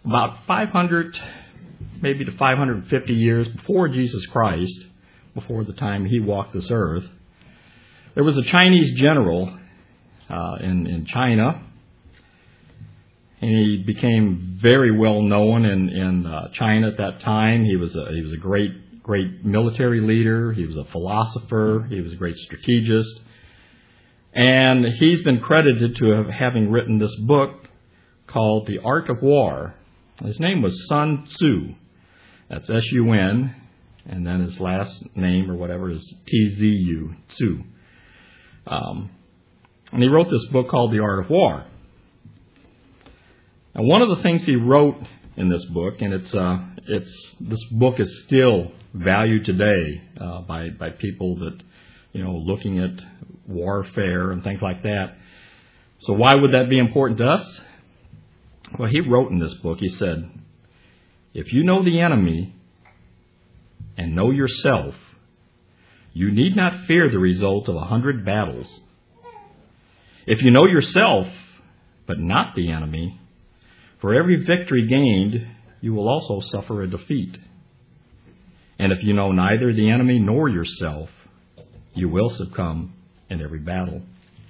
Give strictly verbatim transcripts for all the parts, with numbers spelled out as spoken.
about five hundred, maybe to five hundred fifty years before Jesus Christ, before the time he walked this earth, there was a Chinese general uh, in, in China, and he became very well known in, in uh, China at that time. He was a, he was a great, great military leader. He was a philosopher. He was a great strategist. And he's been credited to have having written this book called The Art of War. His name was Sun Tzu. That's S U N, and then his last name or whatever is T Z U, Tzu. Um, and he wrote this book called The Art of War. And one of the things he wrote in this book, and it's uh, it's this book is still valued today uh, by by people that, you know, looking at warfare and things like that. So why would that be important to us? Well, he wrote in this book, he said, if you know the enemy and know yourself, you need not fear the result of a hundred battles. If you know yourself, but not the enemy, for every victory gained, you will also suffer a defeat. And if you know neither the enemy nor yourself, you will succumb in every battle.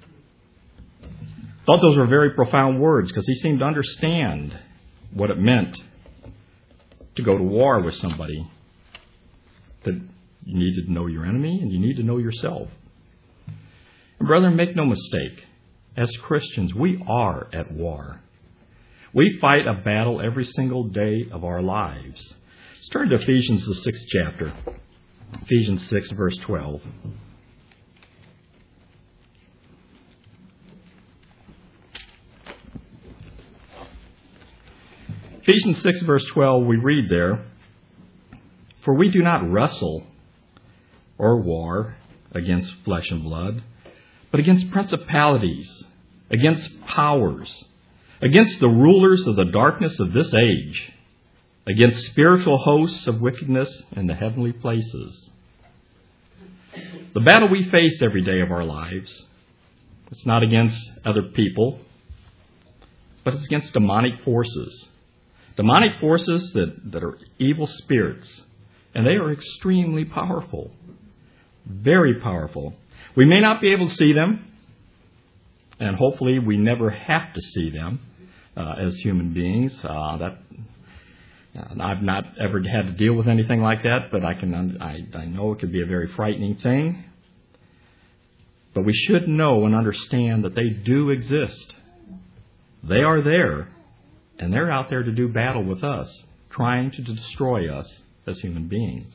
I thought those were very profound words because he seemed to understand what it meant to go to war with somebody. That you need to know your enemy and you need to know yourself. And brethren, make no mistake. As Christians, we are at war. We fight a battle every single day of our lives. Let's turn to Ephesians, the sixth chapter. Ephesians six, verse twelve. Ephesians six, verse twelve, we read there, for we do not wrestle or war against flesh and blood, but against principalities, against powers, against the rulers of the darkness of this age, against spiritual hosts of wickedness in the heavenly places. The battle we face every day of our lives, it's not against other people, but it's against demonic forces. Demonic forces that, that are evil spirits, and they are extremely powerful, very powerful. We may not be able to see them, and hopefully we never have to see them uh, as human beings. Uh, that uh, I've not ever had to deal with anything like that, but I can I, I know it could be a very frightening thing. But we should know and understand that they do exist. They are there. And they're out there to do battle with us, trying to destroy us as human beings.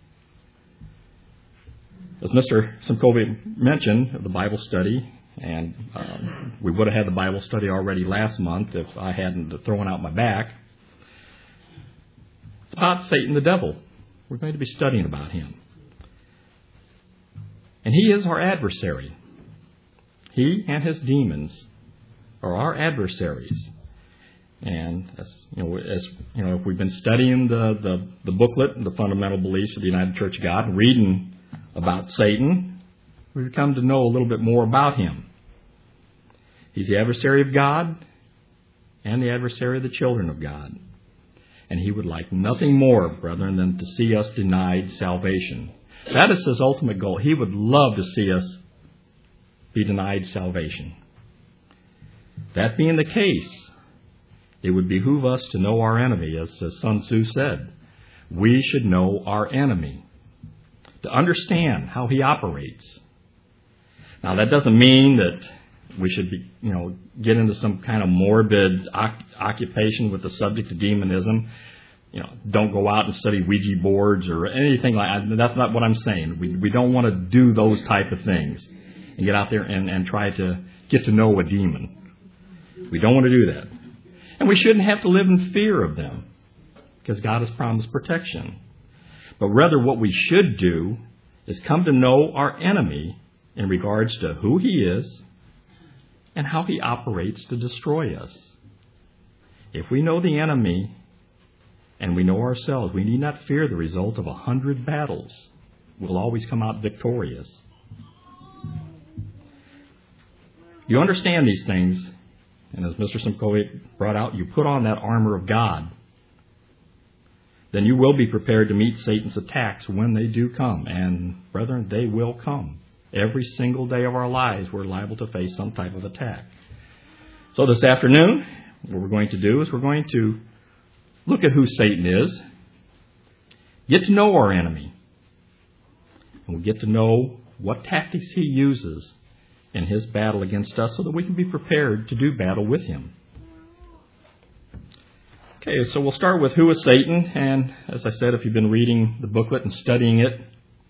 As Mister Simkovic mentioned, the Bible study, and um, we would have had the Bible study already last month if I hadn't thrown out my back. It's about Satan the devil. We're going to be studying about him. And he is our adversary. He and his demons are our adversaries. And as you know, as you know, if we've been studying the, the, the booklet, the fundamental beliefs of the United Church of God, reading about Satan, we've come to know a little bit more about him. He's the adversary of God and the adversary of the children of God. And he would like nothing more, brethren, than to see us denied salvation. That is his ultimate goal. He would love to see us be denied salvation. That being the case, it would behoove us to know our enemy, as Sun Tzu said. We should know our enemy, to understand how he operates. Now, that doesn't mean that we should be, you know, get into some kind of morbid occupation with the subject of demonism. You know, don't go out and study Ouija boards or anything like that. That's not what I'm saying. We we don't want to do those type of things and get out there and, and try to get to know a demon. We don't want to do that. And we shouldn't have to live in fear of them because God has promised protection. But rather what we should do is come to know our enemy in regards to who he is and how he operates to destroy us. If we know the enemy and we know ourselves, we need not fear the result of a hundred battles. We'll always come out victorious. You understand these things. And as Mister Simkovic brought out, you put on that armor of God then you will be prepared to meet Satan's attacks when they do come. And, brethren, they will come. Every single day of our lives, we're liable to face some type of attack. So this afternoon, what we're going to do is we're going to look at who Satan is, get to know our enemy, and we'll get to know what tactics he uses in his battle against us so that we can be prepared to do battle with him. Okay, so we'll start with who is Satan. And as I said, if you've been reading the booklet and studying it,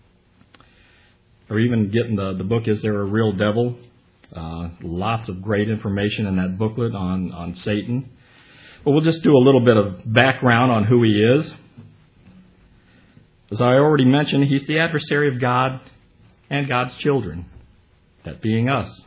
or even getting the, the book, Is There a Real Devil? Uh, lots of great information in that booklet on, on Satan. But we'll just do a little bit of background on who he is. As I already mentioned, he's the adversary of God and God's children, that being us.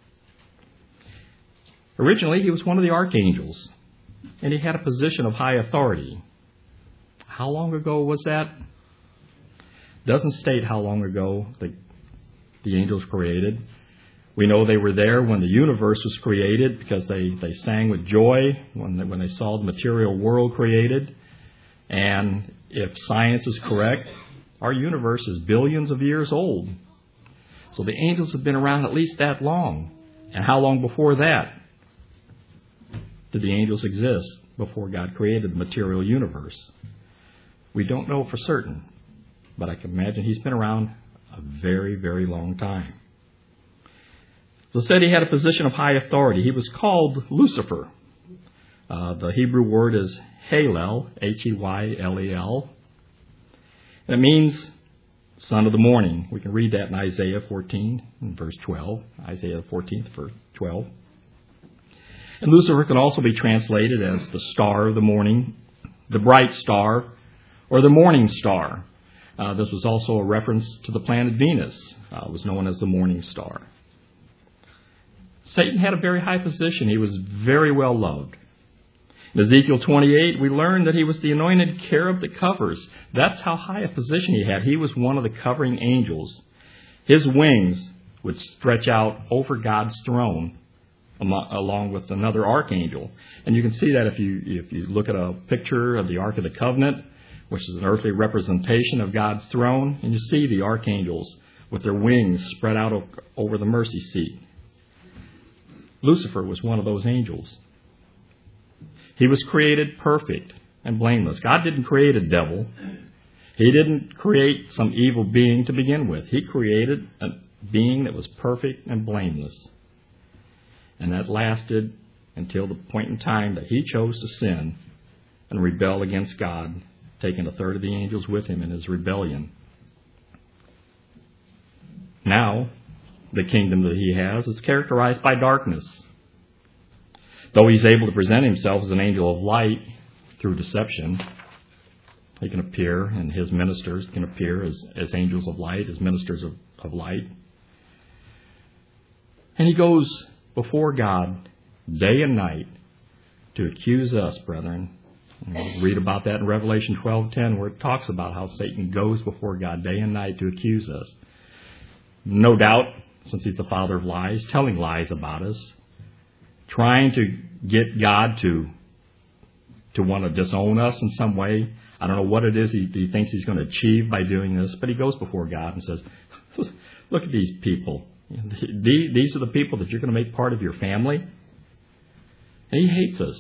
Originally, he was one of the archangels, and he had a position of high authority. How long ago was that? Doesn't state how long ago the, the angels created. We know they were there when the universe was created because they, they sang with joy when they, when they saw the material world created. And if science is correct, our universe is billions of years old. So the angels have been around at least that long. And how long before that did the angels exist before God created the material universe? We don't know for certain, but I can imagine he's been around a very, very long time. So it said he had a position of high authority. He was called Lucifer. Uh, the Hebrew word is Hallel, H E Y L E L. And it means son of the morning. We can read that in Isaiah fourteen, in verse twelve. Isaiah fourteen, verse twelve. And Lucifer can also be translated as the star of the morning, the bright star, or the morning star. Uh, this was also a reference to the planet Venus. Uh, it was known as the morning star. Satan had a very high position. He was very well loved. In Ezekiel twenty-eight, we learn that he was the anointed cherub that covers. That's how high a position he had. He was one of the covering angels. His wings would stretch out over God's throne along with another archangel. And you can see that if you if you look at a picture of the Ark of the Covenant, which is an earthly representation of God's throne, and you see the archangels with their wings spread out over the mercy seat. Lucifer was one of those angels. He was created perfect and blameless. God didn't create a devil. He didn't create some evil being to begin with. He created a being that was perfect and blameless. And that lasted until the point in time that he chose to sin and rebel against God, taking a third of the angels with him in his rebellion. Now, the kingdom that he has is characterized by darkness. Though he's able to present himself as an angel of light through deception, he can appear, and his ministers can appear as, as angels of light, as ministers of, of light. And he goes before God day and night to accuse us, brethren. And we'll read about that in Revelation twelve ten, where it talks about how Satan goes before God day and night to accuse us. No doubt, since he's the father of lies, telling lies about us, trying to get God to to want to disown us in some way. I don't know what it is he, he thinks he's going to achieve by doing this, but he goes before God and says, look at these people. These are the people that you're going to make part of your family. And he hates us.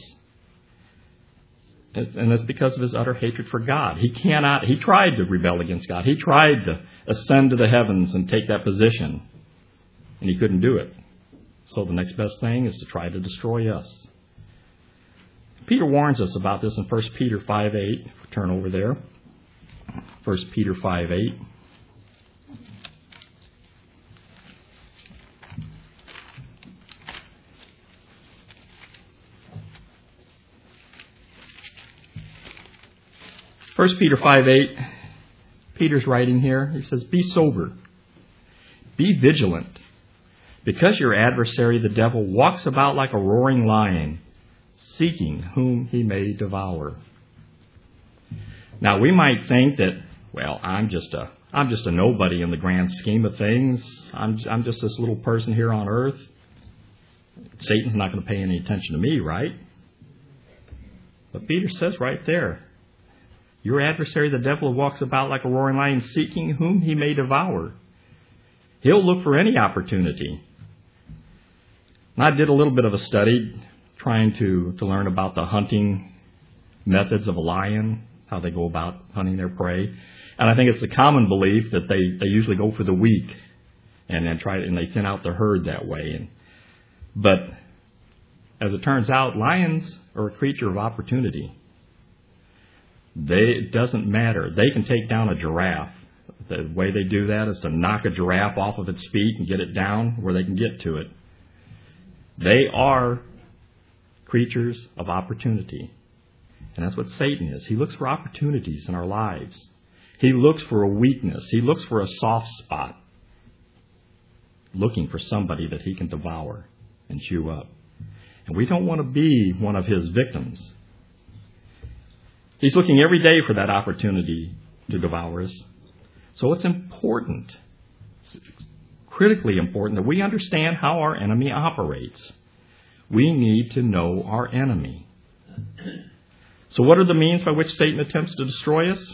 And that's because of his utter hatred for God. He cannot, he tried to rebel against God. He tried to ascend to the heavens and take that position. And he couldn't do it. So the next best thing is to try to destroy us. Peter warns us about this in First Peter five eight. Turn over there. First Peter five eight. First Peter five eight, Peter's writing here. He says, be sober, be vigilant, because your adversary, the devil, walks about like a roaring lion, seeking whom he may devour. Now, we might think that, well, I'm just a I'm just a nobody in the grand scheme of things. I'm I'm just this little person here on earth. Satan's not going to pay any attention to me, right? But Peter says right there, Your adversary, the devil, walks about like a roaring lion, seeking whom he may devour. He'll look for any opportunity. And I did a little bit of a study trying to, to learn about the hunting methods of a lion, how they go about hunting their prey. And I think it's a common belief that they, they usually go for the weak and then try and they thin out the herd that way. And, but as it turns out, lions are a creature of opportunity. They, it doesn't matter. They can take down a giraffe. The way they do that is to knock a giraffe off of its feet and get it down where they can get to it. They are creatures of opportunity. And that's what Satan is. He looks for opportunities in our lives. He looks for a weakness. He looks for a soft spot, looking for somebody that he can devour and chew up. And we don't want to be one of his victims. He's looking every day for that opportunity to devour us. So it's important, it's critically important, that we understand how our enemy operates. We need to know our enemy. So what are the means by which Satan attempts to destroy us?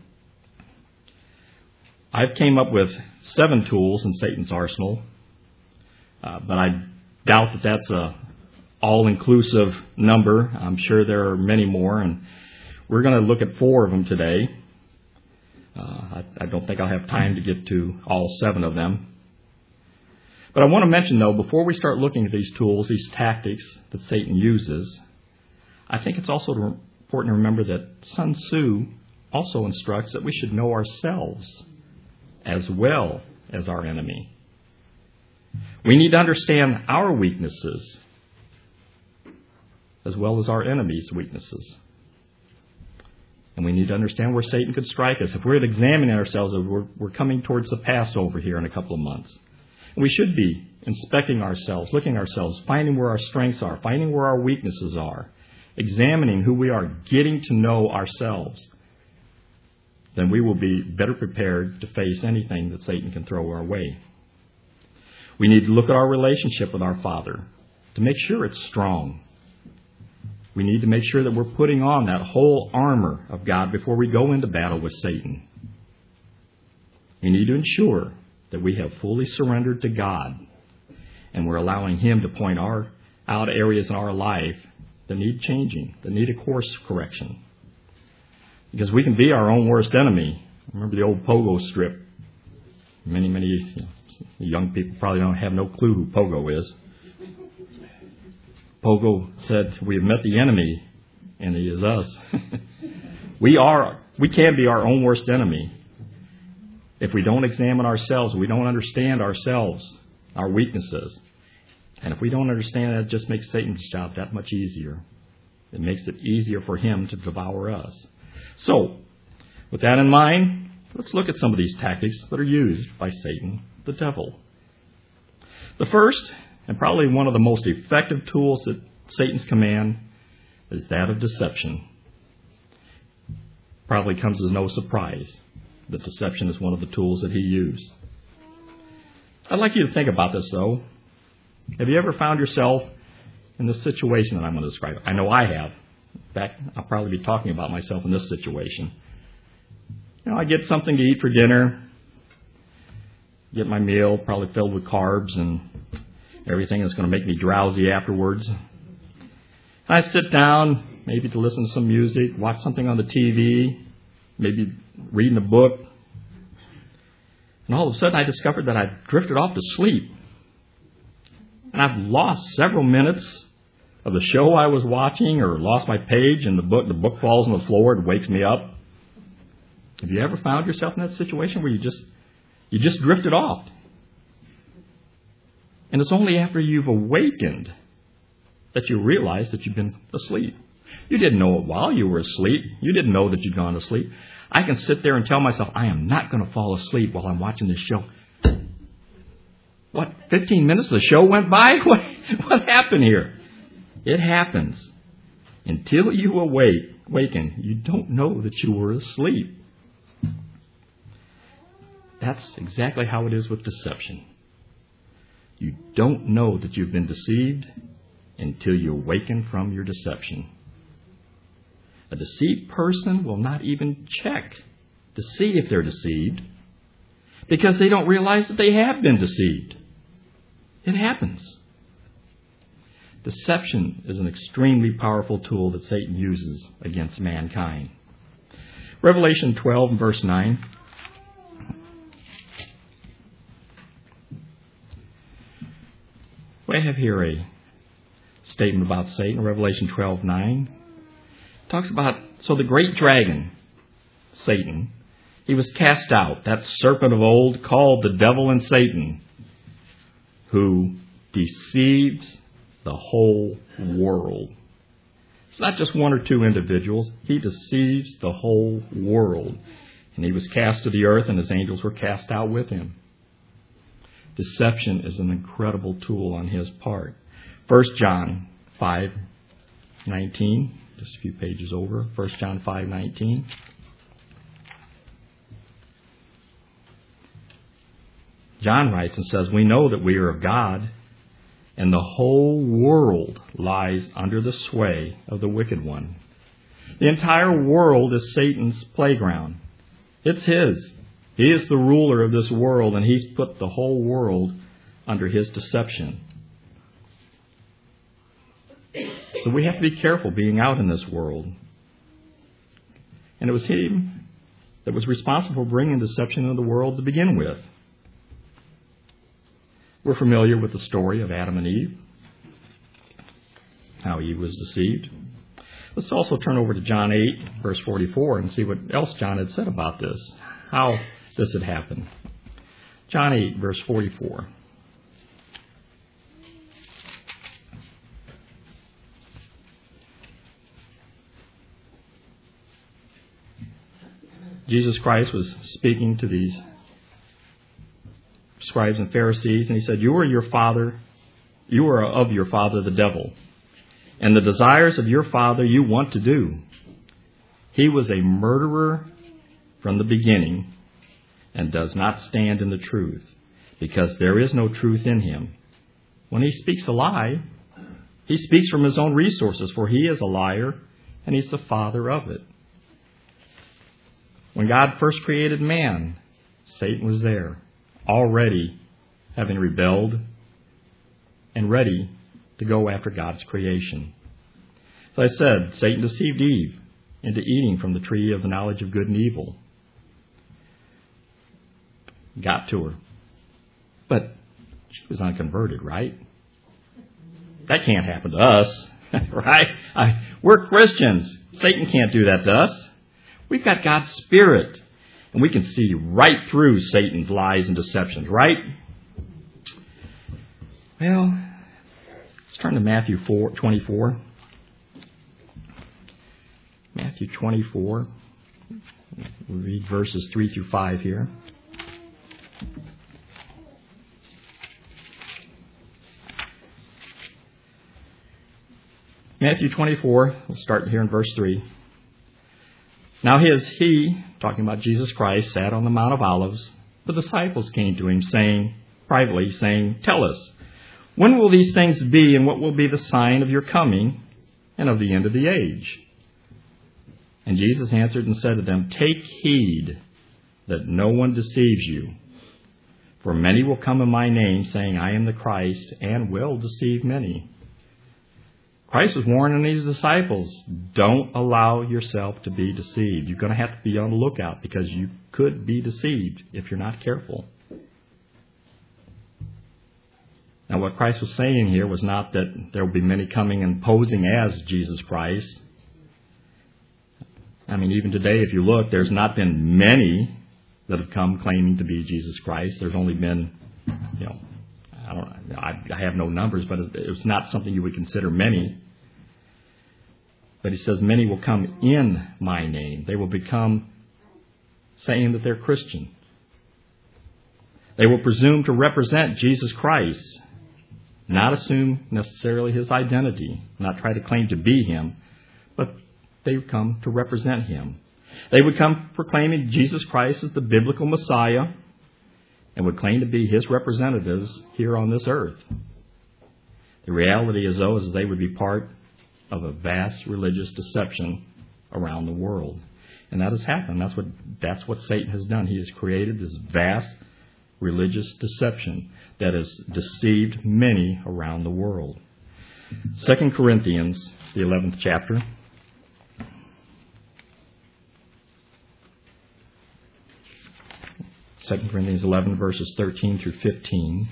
I've came up with seven tools in Satan's arsenal, uh, but I doubt that that's a all-inclusive number. I'm sure there are many more, and we're going to look at four of them today. Uh, I, I don't think I'll have time to get to all seven of them. But I want to mention, though, before we start looking at these tools, these tactics that Satan uses, I think it's also important to remember that Sun Tzu also instructs that we should know ourselves as well as our enemy. We need to understand our weaknesses as well as our enemy's weaknesses. And we need to understand where Satan could strike us. If we're examining ourselves, we're, we're coming towards the Passover here in a couple of months. And we should be inspecting ourselves, looking at ourselves, finding where our strengths are, finding where our weaknesses are, examining who we are, getting to know ourselves. Then we will be better prepared to face anything that Satan can throw our way. We need to look at our relationship with our Father to make sure it's strong. We need to make sure that we're putting on that whole armor of God before we go into battle with Satan. We need to ensure that we have fully surrendered to God and we're allowing Him to point our, out areas in our life that need changing, that need a course correction. Because we can be our own worst enemy. Remember the old Pogo strip? Many, many you know, young people probably don't have no clue who Pogo is. Pogo said, "We have met the enemy, and he is us." we are, we can be our own worst enemy if we don't examine ourselves, we don't understand ourselves, our weaknesses. And if we don't understand that, it just makes Satan's job that much easier. It makes it easier for him to devour us. So, with that in mind, let's look at some of these tactics that are used by Satan, the devil. The first, and probably one of the most effective tools at Satan's command, is that of deception. Probably comes as no surprise that deception is one of the tools that he used. I'd like you to think about this, though. Have you ever found yourself in this situation that I'm going to describe? I know I have. In fact, I'll probably be talking about myself in this situation. You know, I get something to eat for dinner, get my meal probably filled with carbs and everything that's going to make me drowsy afterwards. I sit down, maybe to listen to some music, watch something on the T V, maybe reading a book. And all of a sudden I discovered that I've drifted off to sleep. And I've lost several minutes of the show I was watching, or lost my page and the book, the book falls on the floor and wakes me up. Have you ever found yourself in that situation where you just, you just drifted off? And it's only after you've awakened that you realize that you've been asleep. You didn't know it while you were asleep. You didn't know that you'd gone to sleep. I can sit there and tell myself, I am not going to fall asleep while I'm watching this show. What, fifteen minutes the show went by? What, what happened here? It happens. Until you awake, awaken, you don't know that you were asleep. That's exactly how it is with deception. You don't know that you've been deceived until you awaken from your deception. A deceived person will not even check to see if they're deceived because they don't realize that they have been deceived. It happens. Deception is an extremely powerful tool that Satan uses against mankind. Revelation twelve, verse nine. We have here a statement about Satan, Revelation twelve nine. It talks about, so the great dragon, Satan, he was cast out, that serpent of old called the devil and Satan, who deceives the whole world. It's not just one or two individuals. He deceives the whole world. And he was cast to the earth, and his angels were cast out with him. Deception is an incredible tool on his part. First John five nineteen, just a few pages over. First John five nineteen. John writes and says, we know that we are of God, and the whole world lies under the sway of the wicked one. The entire world is Satan's playground. It's his. He is the ruler of this world, and he's put the whole world under his deception. So we have to be careful being out in this world. And it was him that was responsible for bringing deception into the world to begin with. We're familiar with the story of Adam and Eve, how Eve was deceived. Let's also turn over to John eight, verse forty-four, and see what else John had said about this, how this had happened. John eight, verse forty-four. Jesus Christ was speaking to these scribes and Pharisees, and he said, you are your father, you are of your father the devil, and the desires of your father you want to do. He was a murderer from the beginning and does not stand in the truth, because there is no truth in him. When he speaks a lie, he speaks from his own resources, for he is a liar, and he's the father of it. When God first created man, Satan was there, already having rebelled and ready to go after God's creation. As I said, Satan deceived Eve into eating from the tree of the knowledge of good and evil. Got to her. But she was unconverted, right? That can't happen to us, right? I, we're Christians. Satan can't do that to us. We've got God's Spirit, and we can see right through Satan's lies and deceptions, right? Well, let's turn to Matthew four, twenty-four. Matthew twenty-four. We'll read verses three through five here. Matthew twenty-four, we'll start here in verse three. Now his, he, talking about Jesus Christ, sat on the Mount of Olives. The disciples came to him, saying, privately, saying, tell us, when will these things be, and what will be the sign of your coming and of the end of the age? And Jesus answered and said to them, take heed that no one deceives you. For many will come in my name, saying, I am the Christ, and will deceive many. Christ was warning these disciples, don't allow yourself to be deceived. You're going to have to be on the lookout, because you could be deceived if you're not careful. Now, what Christ was saying here was not that there will be many coming and posing as Jesus Christ. I mean, even today, if you look, there's not been many that have come claiming to be Jesus Christ. There's only been, you know, I don't. I, I have no numbers, but it's not something you would consider many. But he says, many will come in my name. They will become saying that they're Christian. They will presume to represent Jesus Christ, not assume necessarily his identity, not try to claim to be him, but they would come to represent him. They would come proclaiming Jesus Christ as the biblical Messiah, and would claim to be his representatives here on this earth. The reality is, though, is they would be part of a vast religious deception around the world. And that has happened. That's what, that's what Satan has done. He has created this vast religious deception that has deceived many around the world. Second Corinthians, the eleventh chapter. Second Corinthians eleven, verses thirteen through fifteen.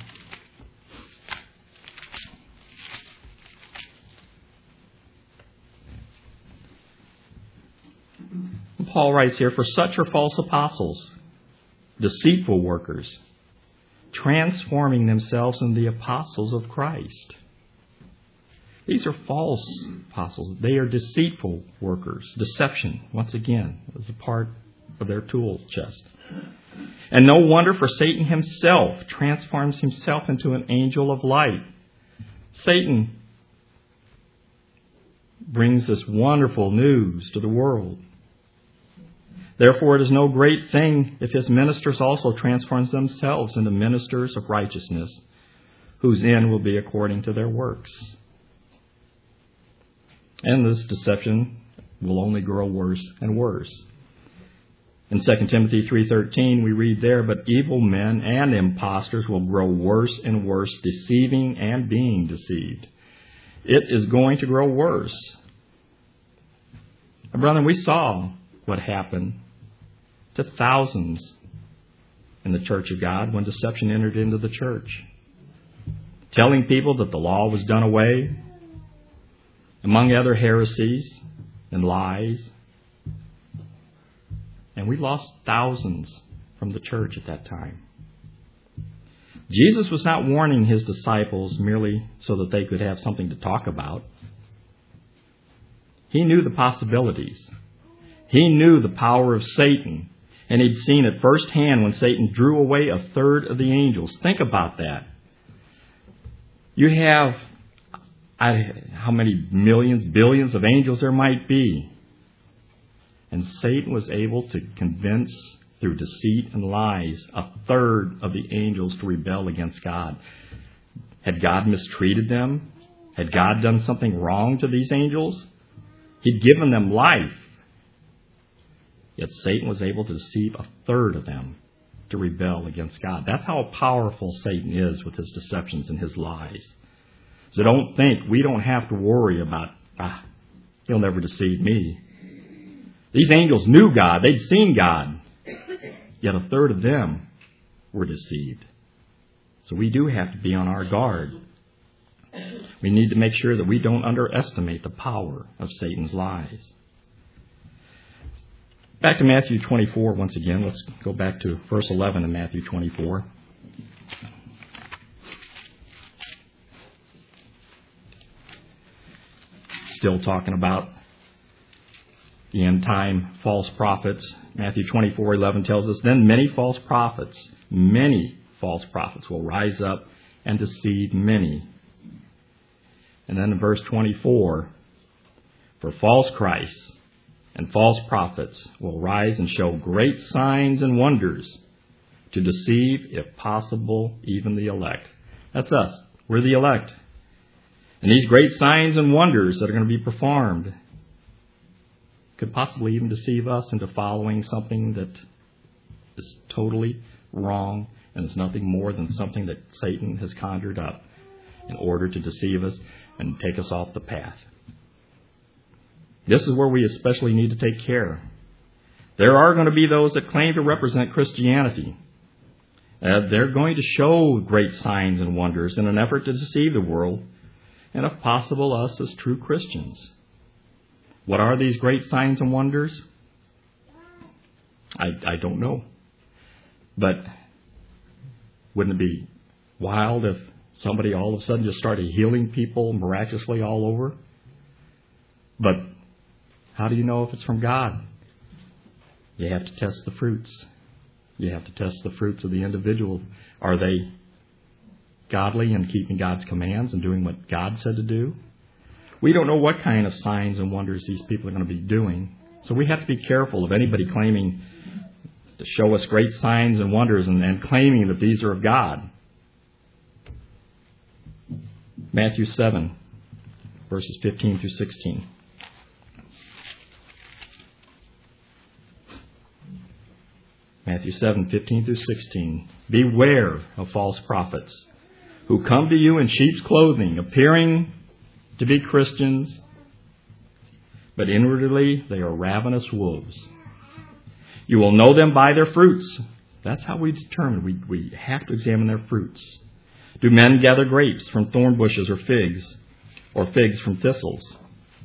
Paul writes here, "For such are false apostles, deceitful workers, transforming themselves into the apostles of Christ." These are false apostles. They are deceitful workers. Deception, once again, is a part of their tool chest. And no wonder, for Satan himself transforms himself into an angel of light. Satan brings this wonderful news to the world. Therefore, it is no great thing if his ministers also transform themselves into ministers of righteousness, whose end will be according to their works. And this deception will only grow worse and worse. In Second Timothy three thirteen, we read there, "But evil men and impostors will grow worse and worse, deceiving and being deceived." It is going to grow worse. And brethren, we saw what happened to thousands in the church of God when deception entered into the church. Telling people that the law was done away, among other heresies and lies. And we lost thousands from the church at that time. Jesus was not warning his disciples merely so that they could have something to talk about. He knew the possibilities. He knew the power of Satan. And he'd seen it firsthand when Satan drew away a third of the angels. Think about that. You have I, how many millions, billions of angels there might be. And Satan was able to convince, through deceit and lies, a third of the angels to rebel against God. Had God mistreated them? Had God done something wrong to these angels? He'd given them life. Yet Satan was able to deceive a third of them to rebel against God. That's how powerful Satan is with his deceptions and his lies. So don't think we don't have to worry about, ah, he'll never deceive me. These angels knew God. They'd seen God. Yet a third of them were deceived. So we do have to be on our guard. We need to make sure that we don't underestimate the power of Satan's lies. Back to Matthew twenty-four once again. Let's go back to verse eleven in Matthew twenty-four. Still talking about the end time false prophets. Matthew twenty-four eleven tells us, "Then many false prophets, many false prophets will rise up and deceive many." And then in verse twenty-four, "For false Christs and false prophets will rise and show great signs and wonders to deceive, if possible, even the elect." That's us. We're the elect. And these great signs and wonders that are going to be performed could possibly even deceive us into following something that is totally wrong and is nothing more than something that Satan has conjured up in order to deceive us and take us off the path. This is where we especially need to take care. There are going to be those that claim to represent Christianity. Uh, they're going to show great signs and wonders in an effort to deceive the world, and if possible, us as true Christians. What are these great signs and wonders? I, I don't know. But wouldn't it be wild if somebody all of a sudden just started healing people miraculously all over? But how do you know if it's from God? You have to test the fruits. You have to test the fruits of the individual. Are they godly and keeping God's commands and doing what God said to do? We don't know what kind of signs and wonders these people are going to be doing. So we have to be careful of anybody claiming to show us great signs and wonders and, and claiming that these are of God. Matthew seven, verses fifteen through sixteen. Matthew seven, fifteen through sixteen. Beware of false prophets who come to you in sheep's clothing, appearing to be Christians, but inwardly they are ravenous wolves. You will know them by their fruits. That's how we determine. We, we have to examine their fruits. Do men gather grapes from thorn bushes or figs, or figs from thistles?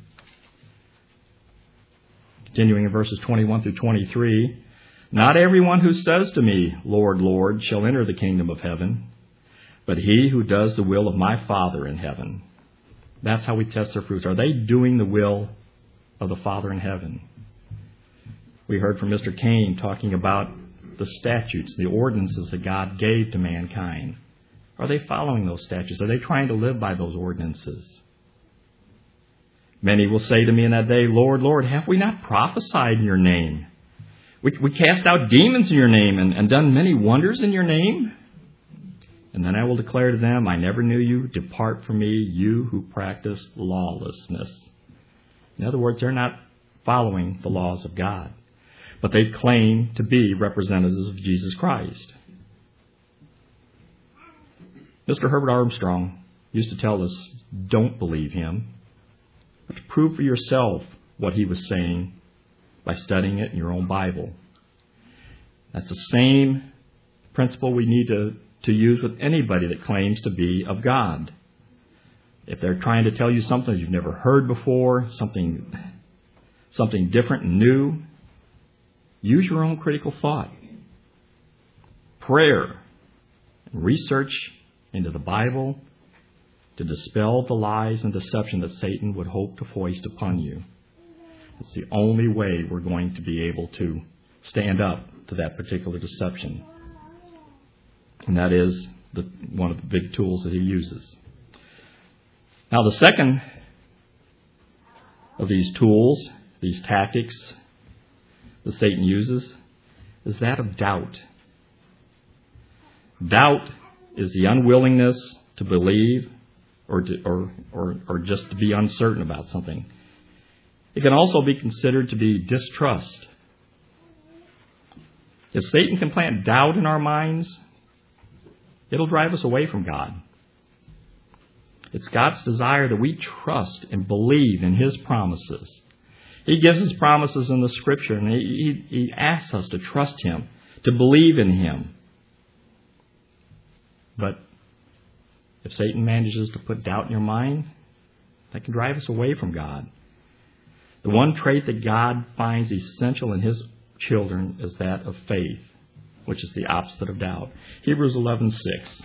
Continuing in verses twenty-one through twenty-three. Not everyone who says to me, Lord, Lord, shall enter the kingdom of heaven, but he who does the will of my Father in heaven. That's how we test their fruits. Are they doing the will of the Father in heaven? We heard from Mister Cain talking about the statutes, the ordinances that God gave to mankind. Are they following those statutes? Are they trying to live by those ordinances? Many will say to me in that day, Lord, Lord, have we not prophesied in your name? We, we cast out demons in your name and, and done many wonders in your name? And then I will declare to them, I never knew you. Depart from me, you who practice lawlessness. In other words, they're not following the laws of God, but they claim to be representatives of Jesus Christ. Mister Herbert Armstrong used to tell us, don't believe him, but to prove for yourself what he was saying by studying it in your own Bible. That's the same principle we need to, to use with anybody that claims to be of God. If they're trying to tell you something you've never heard before, something, something different and new, use your own critical thought. Prayer. Research into the Bible to dispel the lies and deception that Satan would hope to foist upon you. It's the only way we're going to be able to stand up to that particular deception. And that is the, one of the big tools that he uses. Now, the second of these tools, these tactics that Satan uses, is that of doubt. Doubt is the unwillingness to believe or, to, or, or, or just to be uncertain about something. It can also be considered to be distrust. If Satan can plant doubt in our minds, it'll drive us away from God. It's God's desire that we trust and believe in His promises. He gives His promises in the Scripture, and He, he, he asks us to trust Him, to believe in Him. But if Satan manages to put doubt in your mind, that can drive us away from God. The one trait that God finds essential in His children is that of faith, which is the opposite of doubt. Hebrews eleven six.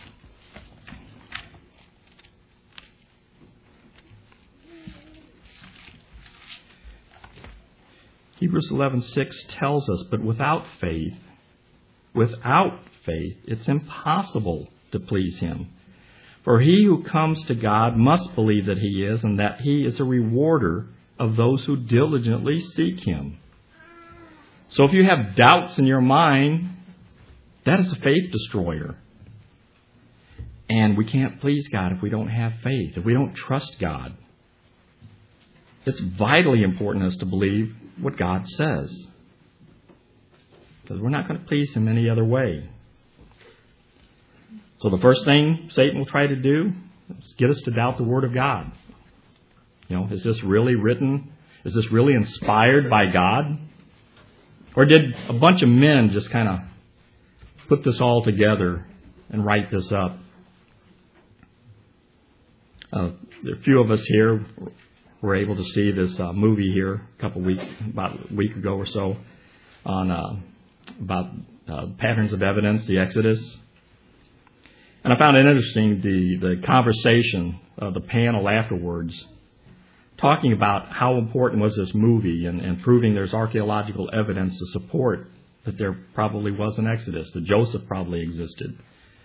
Hebrews eleven six tells us, but without faith, without faith, it's impossible to please Him. For he who comes to God must believe that He is, and that He is a rewarder of those who diligently seek Him. So if you have doubts in your mind, that is a faith destroyer. And we can't please God if we don't have faith, if we don't trust God. It's vitally important us to believe what God says, because we're not going to please Him any other way. So the first thing Satan will try to do is get us to doubt the Word of God. You know, is this really written? Is this really inspired by God? Or did a bunch of men just kind of put this all together and write this up? Uh, there are a few of us here were able to see this uh, movie here a couple weeks, about a week ago or so, on uh, about uh, patterns of evidence, the Exodus. And I found it interesting, the, the conversation of the panel afterwards, talking about how important was this movie and, and proving there's archaeological evidence to support that there probably was an Exodus, that Joseph probably existed.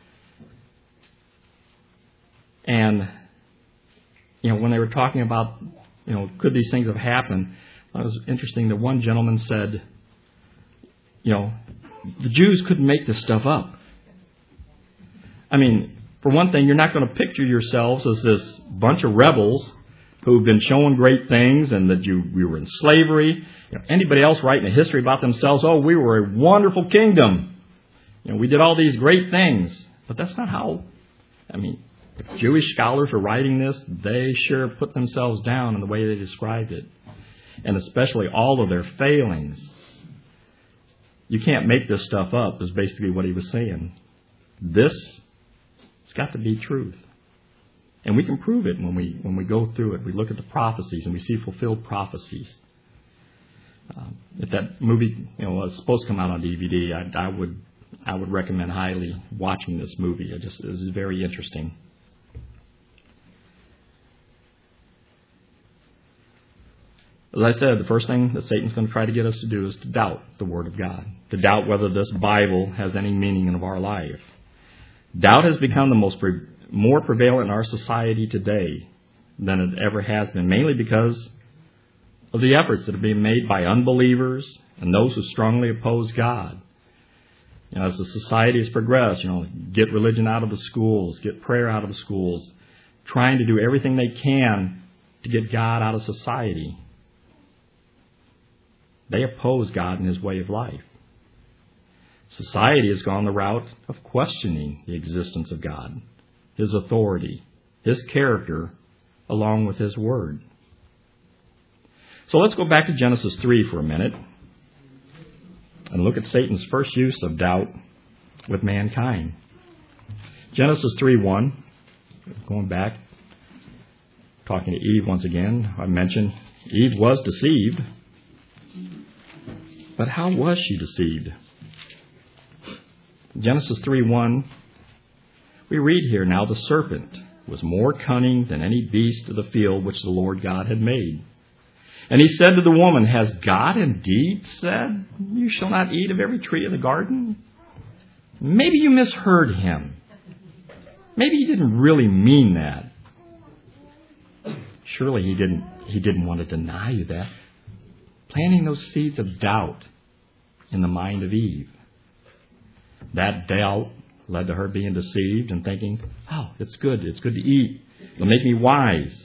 And, you know, when they were talking about, you know, could these things have happened, it was interesting that one gentleman said, you know, the Jews couldn't make this stuff up. I mean, for one thing, you're not going to picture yourselves as this bunch of rebels who've been shown great things and that you we were in slavery. You know, anybody else writing a history about themselves, oh, we were a wonderful kingdom. You know, we did all these great things. But that's not how, I mean, if Jewish scholars are writing this, they sure put themselves down in the way they described it. And especially all of their failings. You can't make this stuff up, is basically what he was saying. This has got to be truth. And we can prove it when we when we go through it. We look at the prophecies and we see fulfilled prophecies. Um, if that movie, you know, was supposed to come out on D V D, I, I would I would recommend highly watching this movie. It just is very interesting. As I said, the first thing that Satan's going to try to get us to do is to doubt the Word of God, to doubt whether this Bible has any meaning in our life. Doubt has become the most pre- more prevalent in our society today than it ever has been, mainly because of the efforts that are being made by unbelievers and those who strongly oppose God. You know, as the society has progressed, you know, get religion out of the schools, get prayer out of the schools, trying to do everything they can to get God out of society. They oppose God and His way of life. Society has gone the route of questioning the existence of God, His authority, His character, along with His Word. So let's go back to Genesis three for a minute and look at Satan's first use of doubt with mankind. Genesis three one, going back, talking to Eve once again. I mentioned Eve was deceived. But how was she deceived? Genesis three one, we read here, now the serpent was more cunning than any beast of the field which the Lord God had made. And he said to the woman, has God indeed said, you shall not eat of every tree of the garden? Maybe you misheard him. Maybe he didn't really mean that. Surely he didn't, he didn't want to deny you that. Planting those seeds of doubt in the mind of Eve. That doubt led to her being deceived and thinking, oh, it's good. It's good to eat. It'll make me wise.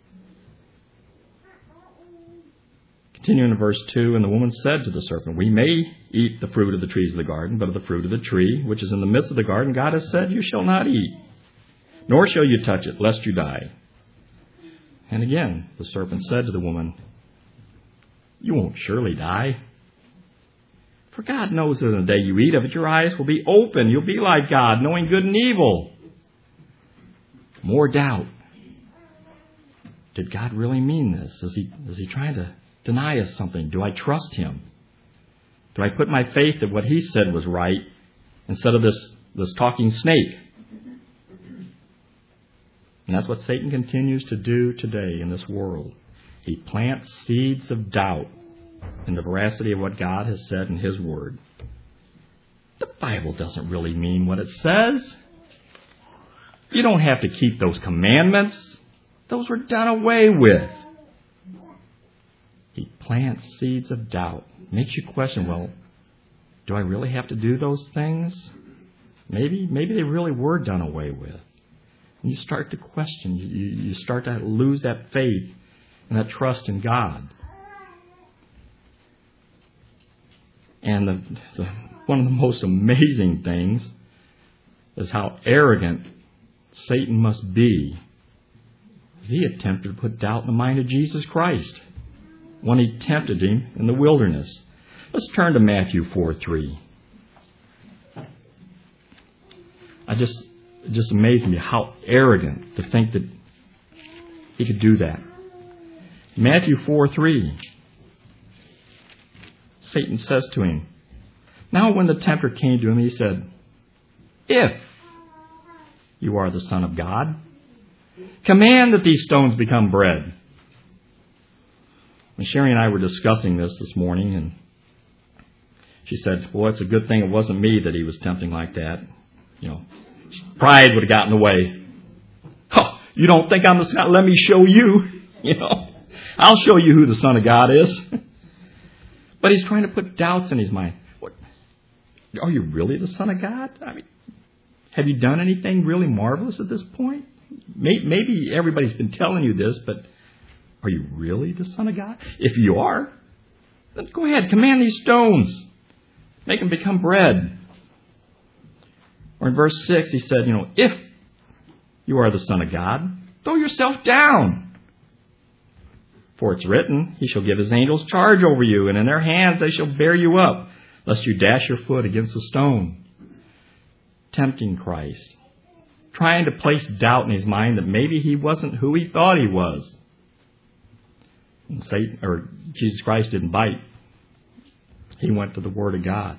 Continuing in verse two, and the woman said to the serpent, we may eat the fruit of the trees of the garden, but of the fruit of the tree, which is in the midst of the garden, God has said, you shall not eat, nor shall you touch it, lest you die. And again, the serpent said to the woman, you won't surely die. For God knows that in the day you eat of it, your eyes will be open. You'll be like God, knowing good and evil. More doubt. Did God really mean this? Is he, is he trying to deny us something? Do I trust Him? Do I put my faith that what He said was right instead of this, this talking snake? And that's what Satan continues to do today in this world. He plants seeds of doubt in the veracity of what God has said in His Word. The Bible doesn't really mean what it says. You don't have to keep those commandments. Those were done away with. He plants seeds of doubt. Makes you question, well, do I really have to do those things? Maybe, maybe they really were done away with. And you start to question. You, you start to lose that faith and that trust in God. And the, the, one of the most amazing things is how arrogant Satan must be. He attempted to put doubt in the mind of Jesus Christ when he tempted Him in the wilderness. Let's turn to Matthew four three. I just, it just amazed me how arrogant to think that he could do that. Matthew four three. Satan says to him, now when the tempter came to him, he said, if you are the Son of God, command that these stones become bread. And Sherry and I were discussing this this morning, and she said, well, it's a good thing it wasn't me that he was tempting like that. You know, pride would have gotten in the way. Oh, you don't think I'm the Son? Let me show you. You know, I'll show you who the Son of God is. But he's trying to put doubts in his mind. What, are you really the Son of God? I mean, have you done anything really marvelous at this point? Maybe everybody's been telling you this, but Are you really the Son of God? If you are, then go ahead, command these stones. Make them become bread. Or in verse six, he said, you know, if you are the Son of God, throw yourself down. For it's written, he shall give his angels charge over you, and in their hands they shall bear you up, lest you dash your foot against a stone. Tempting Christ. Trying to place doubt in his mind that maybe he wasn't who he thought he was. And Satan, or Jesus Christ didn't bite. He went to the Word of God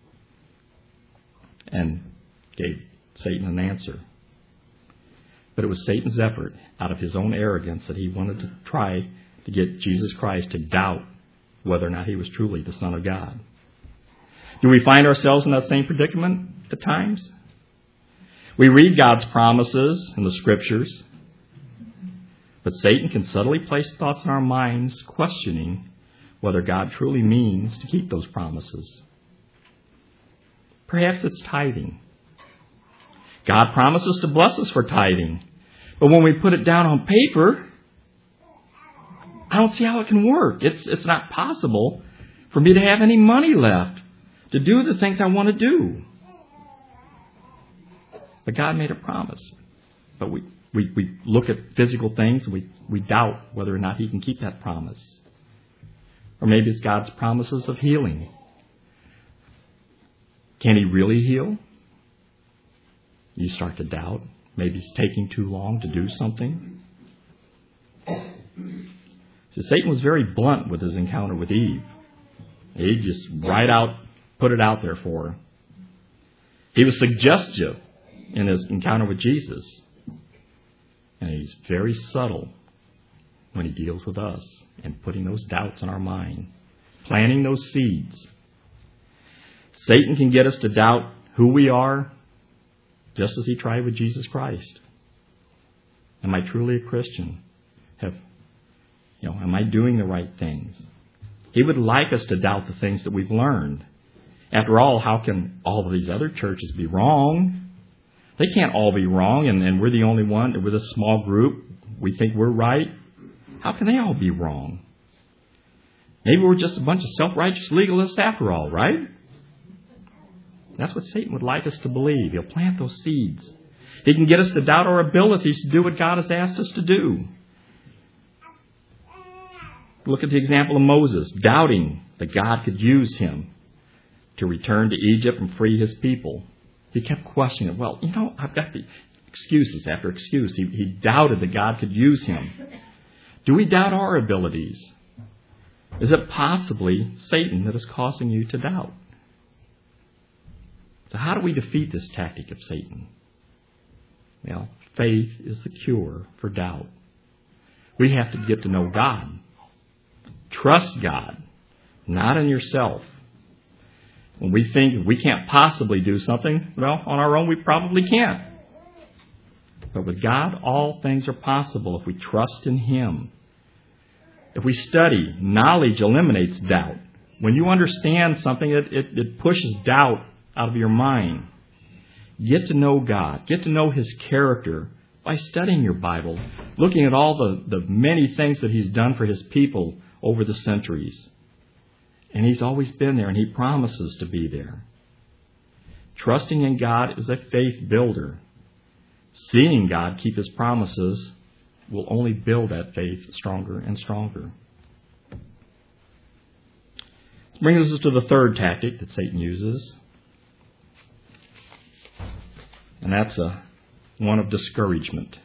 and gave Satan an answer. But it was Satan's effort, out of his own arrogance, that he wanted to try to get Jesus Christ to doubt whether or not he was truly the Son of God. Do we find ourselves in that same predicament at times? We read God's promises in the Scriptures, but Satan can subtly place thoughts in our minds questioning whether God truly means to keep those promises. Perhaps it's tithing. God promises to bless us for tithing, but when we put it down on paper, I don't see how it can work. It's, it's not possible for me to have any money left to do the things I want to do. But God made a promise. But we, we, we look at physical things and we, we doubt whether or not he can keep that promise. Or maybe it's God's promises of healing. Can he really heal? You start to doubt. Maybe it's taking too long to do something. So Satan was very blunt with his encounter with Eve. He just right out put it out there for her. He was suggestive in his encounter with Jesus. And he's very subtle when he deals with us and putting those doubts in our mind, planting those seeds. Satan can get us to doubt who we are, just as he tried with Jesus Christ. Am I truly a Christian? Have, you know, am I doing the right things? He would like us to doubt the things that we've learned. After all, how can all of these other churches be wrong? They can't all be wrong, and, and we're the only one. We're this small group. We think we're right. How can they all be wrong? Maybe we're just a bunch of self-righteous legalists after all, right? That's what Satan would like us to believe. He'll plant those seeds. He can get us to doubt our abilities to do what God has asked us to do. Look at the example of Moses, doubting that God could use him to return to Egypt and free his people. He kept questioning, well, you know, I've got the excuses after excuse. He, he doubted that God could use him. Do we doubt our abilities? Is it possibly Satan that is causing you to doubt? So how do we defeat this tactic of Satan? Well, faith is the cure for doubt. We have to get to know God. Trust God, not in yourself. When we think we can't possibly do something, well, on our own we probably can't. But with God, all things are possible if we trust in Him. If we study, knowledge eliminates doubt. When you understand something, it, it, it pushes doubt out of your mind. Get to know God. Get to know His character by studying your Bible, looking at all the, the many things that He's done for His people over the centuries. And He's always been there, and He promises to be there. Trusting in God is a faith builder. Seeing God keep His promises will only build that faith stronger and stronger. This brings us to the third tactic that Satan uses. And that's a one of discouragement.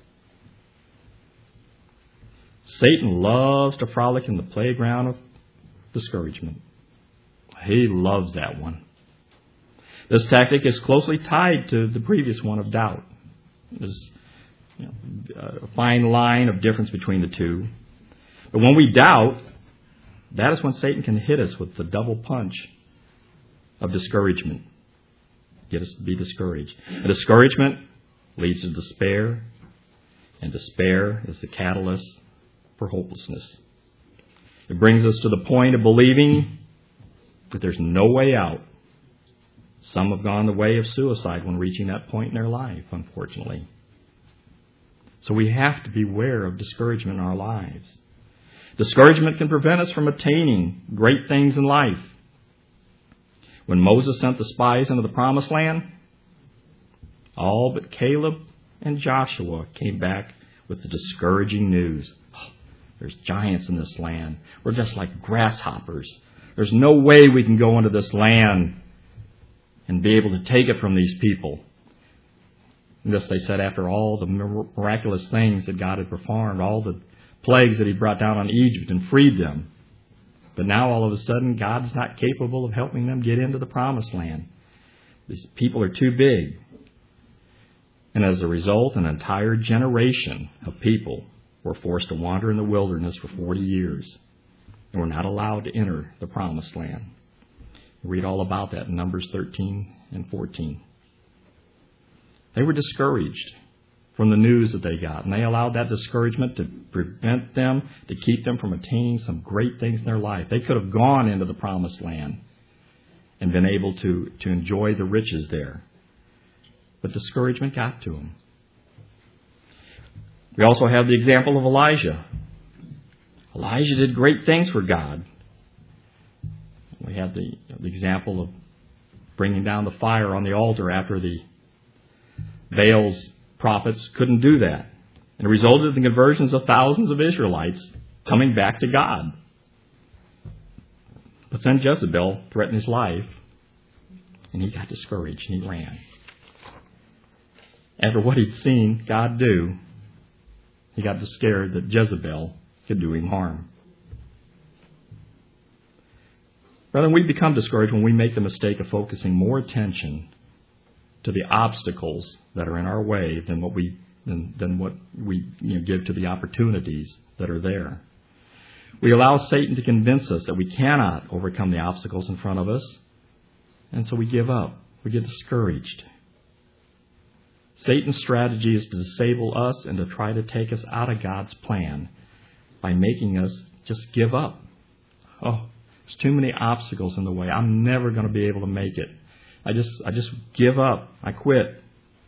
Satan loves to frolic in the playground of discouragement. He loves that one. This tactic is closely tied to the previous one of doubt. There's you know, a fine line of difference between the two. But when we doubt, that is when Satan can hit us with the double punch of discouragement. Get us to be discouraged. And discouragement leads to despair, and despair is the catalyst for hopelessness. It brings us to the point of believing that there's no way out. Some have gone the way of suicide when reaching that point in their life, unfortunately. So we have to beware of discouragement in our lives. Discouragement can prevent us from attaining great things in life. When Moses sent the spies into the promised land, all but Caleb and Joshua came back with the discouraging news. Oh, there's giants in this land. We're just like grasshoppers. There's no way we can go into this land and be able to take it from these people. And this they said after all the miraculous things that God had performed, all the plagues that He brought down on Egypt and freed them. But now all of a sudden God's not capable of helping them get into the promised land. These people are too big. And as a result, an entire generation of people were forced to wander in the wilderness for forty years and were not allowed to enter the promised land. You read all about that in Numbers thirteen and fourteen. They were discouraged from the news that they got, and they allowed that discouragement to prevent them, to keep them from attaining some great things in their life. They could have gone into the promised land and been able to, to enjoy the riches there. But discouragement got to them. We also have the example of Elijah. Elijah did great things for God. We have the, the example of bringing down the fire on the altar after the Baal's prophets couldn't do that. And it resulted in the conversions of thousands of Israelites coming back to God. But then Jezebel threatened his life, and he got discouraged and he ran. After what he'd seen God do, he got scared that Jezebel could do him harm. Rather, we become discouraged when we make the mistake of focusing more attention to the obstacles that are in our way than what we than, than what we you know, give to the opportunities that are there. We allow Satan to convince us that we cannot overcome the obstacles in front of us, and so we give up. We get discouraged. Satan's strategy is to disable us and to try to take us out of God's plan by making us just give up. Oh, there's too many obstacles in the way. I'm never going to be able to make it. I just I just give up. I quit.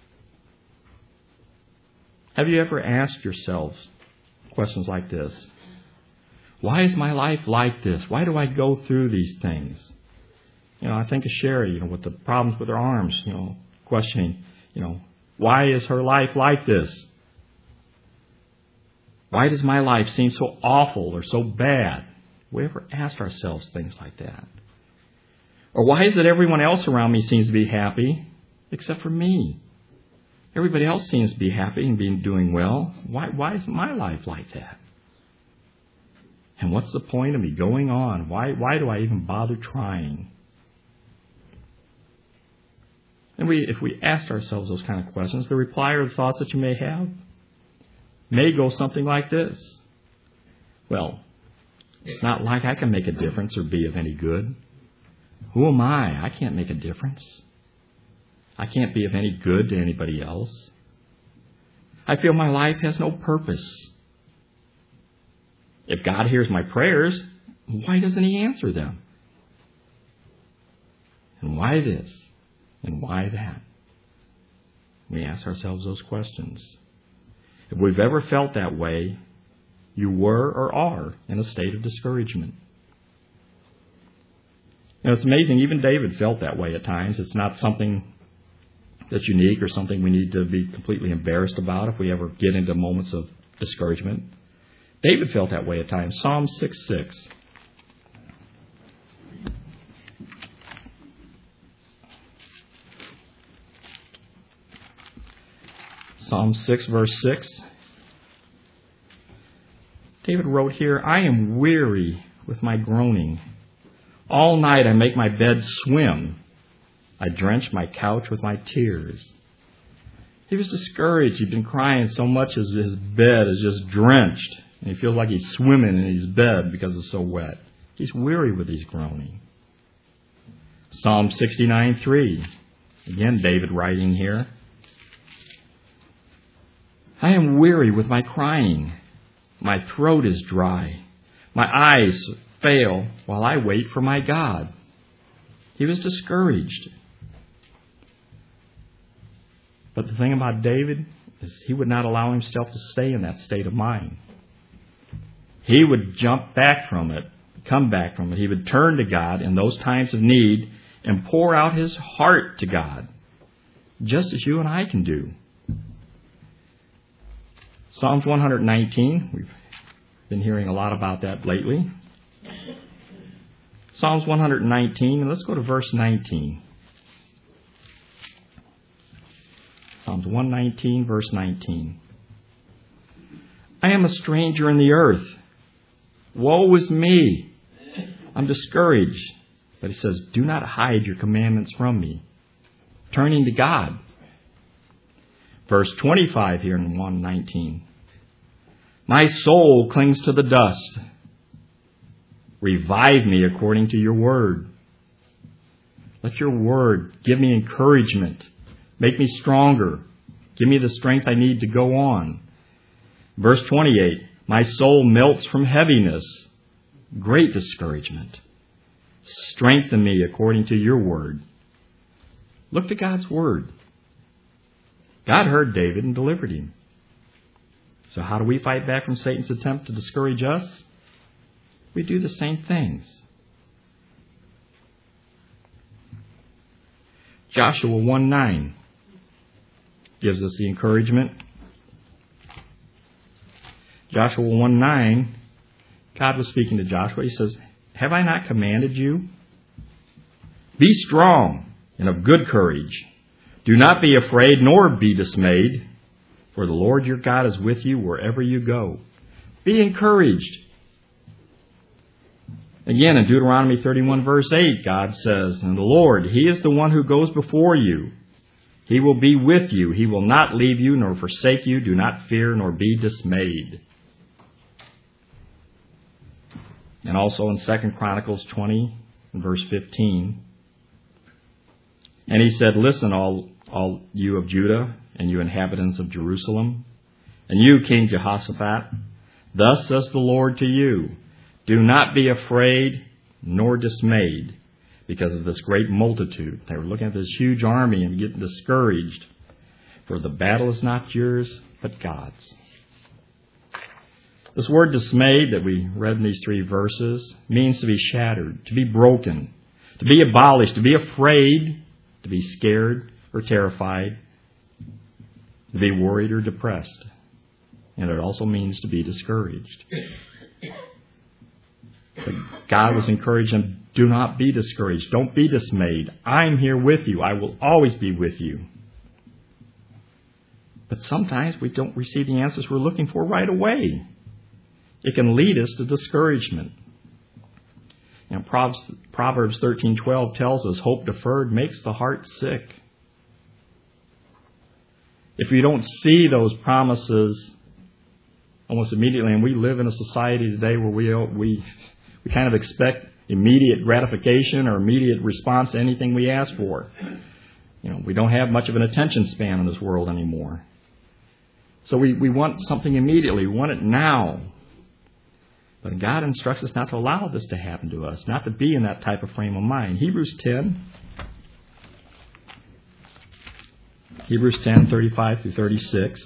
Have you ever asked yourselves questions like this? Why is my life like this? Why do I go through these things? You know, I think of Sherry, you know, with the problems with her arms, you know, questioning, you know, why is her life like this? Why does my life seem so awful or so bad? We ever asked ourselves things like that? Or why is it everyone else around me seems to be happy except for me? Everybody else seems to be happy and being doing well. Why, why is my life like that? And what's the point of me going on? Why, why do I even bother trying? And we, if we asked ourselves those kind of questions, the reply or the thoughts that you may have may go something like this. Well, it's not like I can make a difference or be of any good. Who am I? I can't make a difference. I can't be of any good to anybody else. I feel my life has no purpose. If God hears my prayers, why doesn't He answer them? And why this? And why that? We ask ourselves those questions. If we've ever felt that way, you were or are in a state of discouragement. You know, it's amazing. Even David felt that way at times. It's not something that's unique or something we need to be completely embarrassed about if we ever get into moments of discouragement. David felt that way at times. Psalm six six. Psalm six, verse six. David wrote here, I am weary with my groaning. All night I make my bed swim. I drench my couch with my tears. He was discouraged. He'd been crying so much as his bed is just drenched. And he feels like he's swimming in his bed because it's so wet. He's weary with his groaning. Psalm sixty-nine three. Again, David writing here. I am weary with my crying. My throat is dry. My eyes fail while I wait for my God. He was discouraged. But the thing about David is he would not allow himself to stay in that state of mind. he would jump back from it, come back from it. He would turn to God in those times of need and pour out his heart to God, just as you and I can do. Psalms one nineteen, we've been hearing a lot about that lately. Psalms one nineteen, and let's go to verse nineteen. Psalms one nineteen, verse nineteen. I am a stranger in the earth. Woe is me. I'm discouraged. But he says, do not hide your commandments from me. Turning to God. Verse twenty-five here in one nineteen. My soul clings to the dust. Revive me according to your word. Let your word give me encouragement. Make me stronger. Give me the strength I need to go on. Verse twenty-eight. My soul melts from heaviness. Great discouragement. Strengthen me according to your word. Look to God's word. God heard David and delivered him. So how do we fight back from Satan's attempt to discourage us? We do the same things. Joshua one nine gives us the encouragement. Joshua one nine, God was speaking to Joshua. He says, have I not commanded you? Be strong and of good courage. Do not be afraid nor be dismayed, for the Lord your God is with you wherever you go. Be encouraged. Again, in Deuteronomy thirty-one, verse eight, God says, and the Lord, he is the one who goes before you. He will be with you. He will not leave you nor forsake you. Do not fear nor be dismayed. And also in Second Chronicles twenty, verse fifteen. And he said, listen, all, all you of Judah and you inhabitants of Jerusalem, and you, King Jehoshaphat, thus says the Lord to you, do not be afraid nor dismayed because of this great multitude. They were looking at this huge army and getting discouraged. For the battle is not yours, but God's. This word dismayed that we read in these three verses means to be shattered, to be broken, to be abolished, to be afraid, to be scared or terrified, to be worried or depressed. And it also means to be discouraged. But God was encouraging them, do not be discouraged. Don't be dismayed. I'm here with you. I will always be with you. But sometimes we don't receive the answers we're looking for right away. It can lead us to discouragement. Now, Proverbs thirteen twelve tells us hope deferred makes the heart sick. If we don't see those promises almost immediately, and we live in a society today where we we we kind of expect immediate gratification or immediate response to anything we ask for. You know, we don't have much of an attention span in this world anymore. So we, we want something immediately. We want it now. But God instructs us not to allow this to happen to us, not to be in that type of frame of mind. Hebrews ten. Hebrews ten, thirty-five through thirty-six.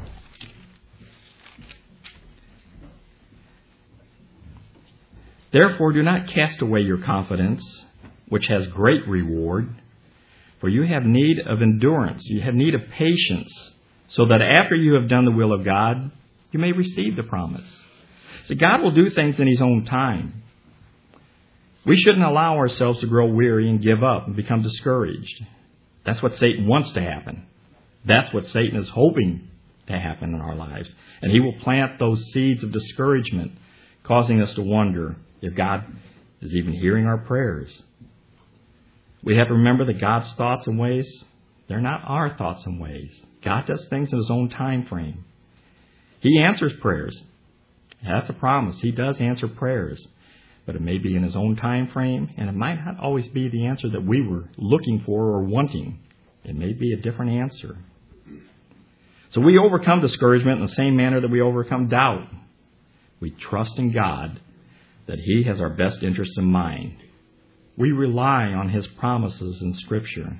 Therefore, do not cast away your confidence, which has great reward, for you have need of endurance. You have need of patience, so that after you have done the will of God, you may receive the promise. So God will do things in His own time. We shouldn't allow ourselves to grow weary and give up and become discouraged. That's what Satan wants to happen. That's what Satan is hoping to happen in our lives. And he will plant those seeds of discouragement, causing us to wonder if God is even hearing our prayers. We have to remember that God's thoughts and ways, they're not our thoughts and ways. God does things in His own time frame. He answers prayers. That's a promise. He does answer prayers. But it may be in His own time frame, and it might not always be the answer that we were looking for or wanting. It may be a different answer. So we overcome discouragement in the same manner that we overcome doubt. We trust in God that He has our best interests in mind. We rely on His promises in Scripture.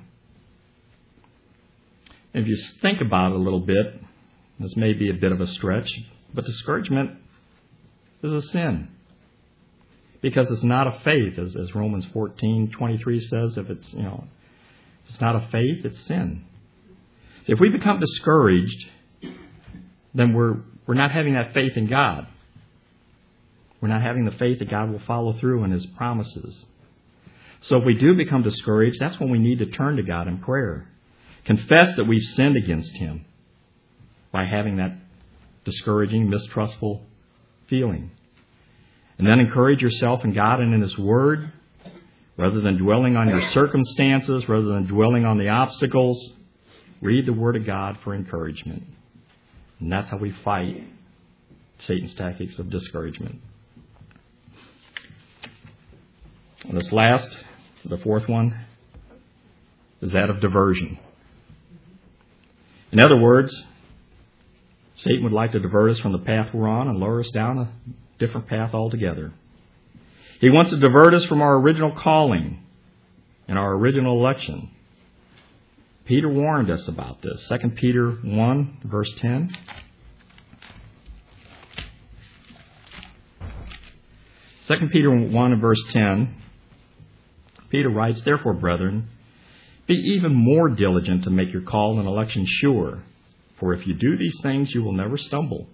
If you think about it a little bit, this may be a bit of a stretch, but discouragement is a sin. Because it's not a faith, as, as Romans fourteen twenty-three says, if it's, you know, if it's not a faith, it's sin. So if we become discouraged, then we're we're not having that faith in God. We're not having the faith that God will follow through in His promises. So if we do become discouraged, that's when we need to turn to God in prayer. Confess that we've sinned against Him by having that discouraging, mistrustful feeling. And then encourage yourself in God and in His Word, rather than dwelling on your circumstances, rather than dwelling on the obstacles. Read the Word of God for encouragement. And that's how we fight Satan's tactics of discouragement. And this last, the fourth one, is that of diversion. In other words, Satan would like to divert us from the path we're on and lure us down a different path altogether. He wants to divert us from our original calling and our original election. Peter warned us about this. Second Peter one, verse ten. Second Peter one and verse ten. Peter writes, "Therefore, brethren, be even more diligent to make your call and election sure. For if you do these things, you will never stumble."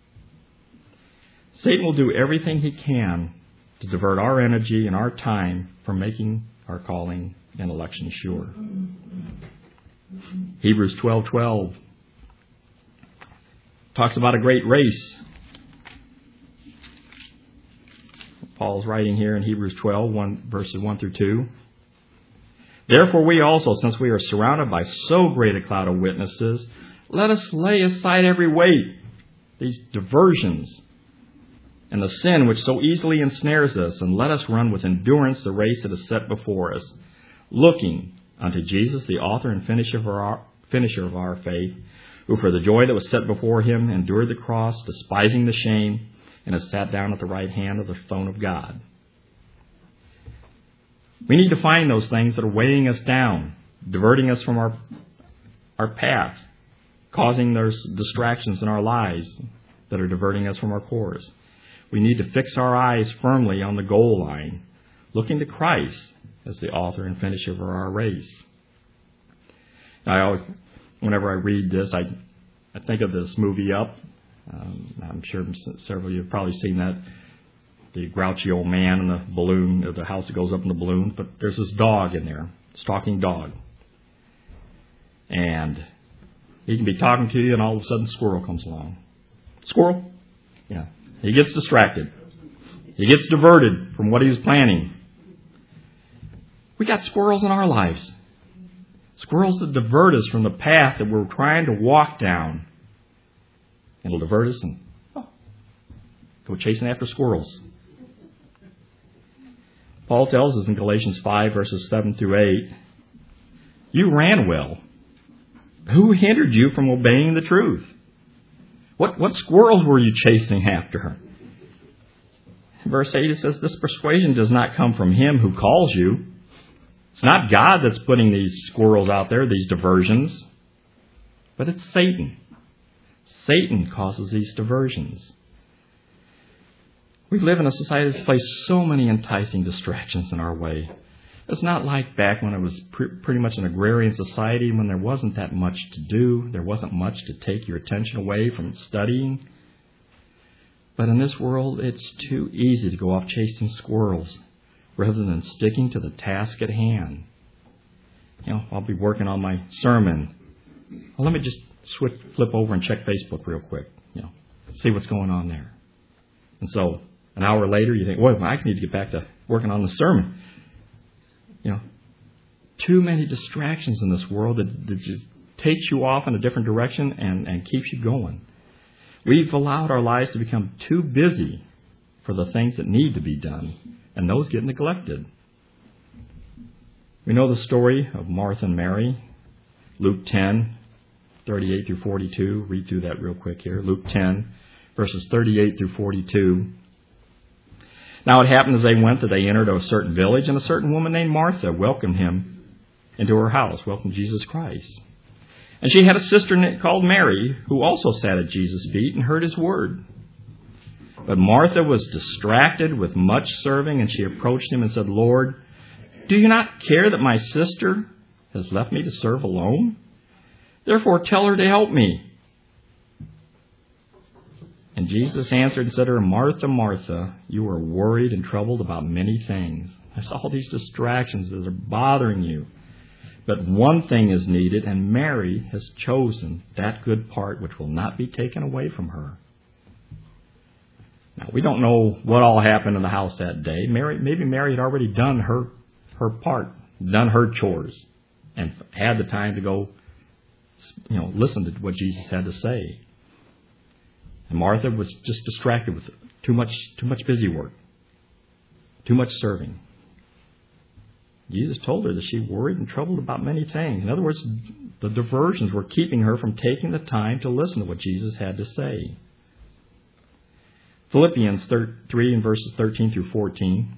Satan will do everything he can to divert our energy and our time from making our calling and election sure. Hebrews twelve twelve talks about a great race. Paul's writing here in Hebrews twelve, one, verses one through two. "Therefore we also, since we are surrounded by so great a cloud of witnesses, let us lay aside every weight," these diversions, "and the sin which so easily ensnares us, and let us run with endurance the race that is set before us, looking unto Jesus, the author and finisher of our, finisher of our faith, who for the joy that was set before him endured the cross, despising the shame, and has sat down at the right hand of the throne of God." We need to find those things that are weighing us down, diverting us from our, our path, causing those distractions in our lives that are diverting us from our course. We need to fix our eyes firmly on the goal line, looking to Christ as the author and finisher of our race. Now, I always, whenever I read this, I, I think of this movie Up. Um, I'm sure several of you have probably seen that. The grouchy old man in the balloon, or the house that goes up in the balloon. But there's this dog in there, stalking dog. And he can be talking to you, and all of a sudden, squirrel comes along. Squirrel? Yeah. He gets distracted. He gets diverted from what he was planning. We got squirrels in our lives. Squirrels that divert us from the path that we're trying to walk down. It'll divert us and oh, go chasing after squirrels. Paul tells us in Galatians five, verses seven through eight, "You ran well. Who hindered you from obeying the truth? What, what squirrels were you chasing after?" In verse eight it says, "This persuasion does not come from him who calls you." It's not God that's putting these squirrels out there, these diversions, but it's Satan. Satan causes these diversions. We live in a society that's placed so many enticing distractions in our way. It's not like back when it was pre- pretty much an agrarian society, when there wasn't that much to do. There wasn't much to take your attention away from studying. But in this world, it's too easy to go off chasing squirrels rather than sticking to the task at hand. You know, I'll be working on my sermon. Well, let me just switch, flip over and check Facebook real quick. You know, see what's going on there. And so an hour later, you think, well, I need to get back to working on the sermon. You know, too many distractions in this world that, that just takes you off in a different direction and, and keeps you going. We've allowed our lives to become too busy for the things that need to be done, and those get neglected. We know the story of Martha and Mary. Luke ten, thirty-eight through forty-two. Read through that real quick here. Luke ten, verses thirty-eight through forty-two. "Now it happened as they went that they entered a certain village, and a certain woman named Martha welcomed him into her house, welcomed Jesus Christ. And she had a sister called Mary, who also sat at Jesus' feet and heard his word. But Martha was distracted with much serving, and she approached him and said, Lord, do you not care that my sister has left me to serve alone? Therefore tell her to help me. And Jesus answered and said to her, Martha, Martha, you are worried and troubled about many things. There's all these distractions that are bothering you. But one thing is needed, and Mary has chosen that good part which will not be taken away from her. Now, we don't know what all happened in the house that day. Mary, maybe Mary had already done her, her part, done her chores, and had the time to go, you know, listen to what Jesus had to say. And Martha was just distracted with too much, too much busy work, too much serving. Jesus told her that she worried and troubled about many things. In other words, the diversions were keeping her from taking the time to listen to what Jesus had to say. Philippians three and verses thirteen through fourteen.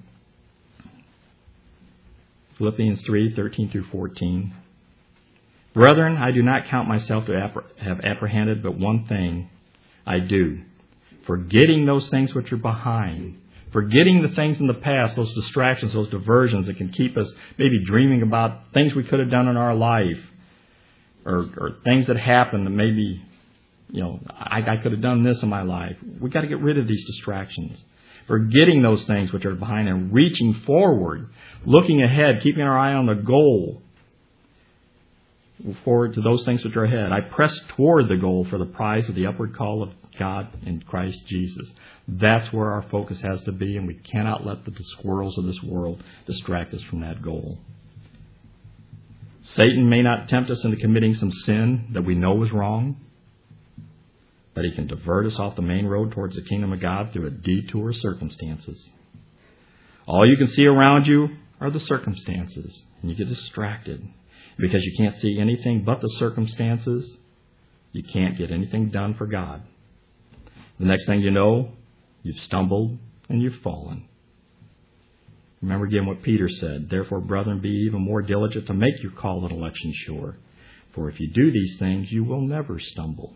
Philippians three, thirteen through fourteen. Brethren, I do not count myself to have apprehended, but one thing I do, forgetting those things which are behind, forgetting the things in the past, those distractions, those diversions that can keep us maybe dreaming about things we could have done in our life, or, or things that happened that maybe, you know, I, I could have done this in my life. We've got to get rid of these distractions. Forgetting those things which are behind and reaching forward, looking ahead, keeping our eye on the goal, forward to those things which are ahead. I press toward the goal for the prize of the upward call of God in Christ Jesus. That's where our focus has to be, and we cannot let the squirrels of this world distract us from that goal. Satan may not tempt us into committing some sin that we know is wrong, but he can divert us off the main road towards the kingdom of God through a detour of circumstances. All you can see around you are the circumstances, and you get distracted. Because you can't see anything but the circumstances, you can't get anything done for God. The next thing you know, you've stumbled and you've fallen. Remember again what Peter said, therefore, brethren, be even more diligent to make your call and election sure. For if you do these things, you will never stumble.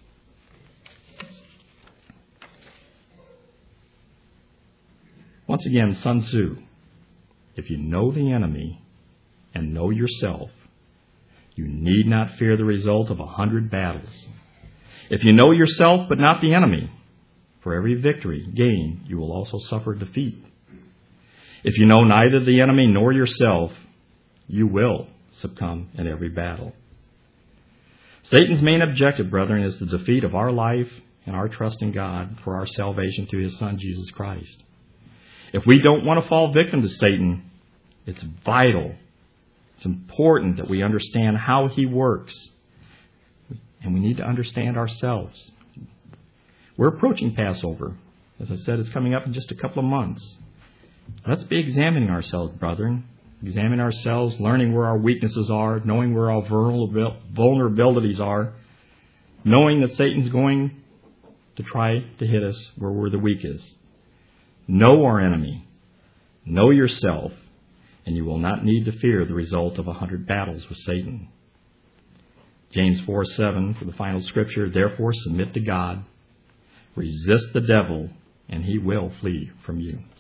Once again, Sun Tzu, if you know the enemy and know yourself, you need not fear the result of a hundred battles. If you know yourself but not the enemy, for every victory gained, you will also suffer defeat. If you know neither the enemy nor yourself, you will succumb in every battle. Satan's main objective, brethren, is the defeat of our life and our trust in God for our salvation through His Son, Jesus Christ. If we don't want to fall victim to Satan, it's vital, it's important that we understand how he works. And we need to understand ourselves. We're approaching Passover. As I said, it's coming up in just a couple of months. Let's be examining ourselves, brethren. Examine ourselves, learning where our weaknesses are, knowing where our vulnerabilities are, knowing that Satan's going to try to hit us where we're the weakest. Know our enemy. Know yourself. And you will not need to fear the result of a hundred battles with Satan. James four seven for the final scripture, therefore submit to God, resist the devil, and he will flee from you.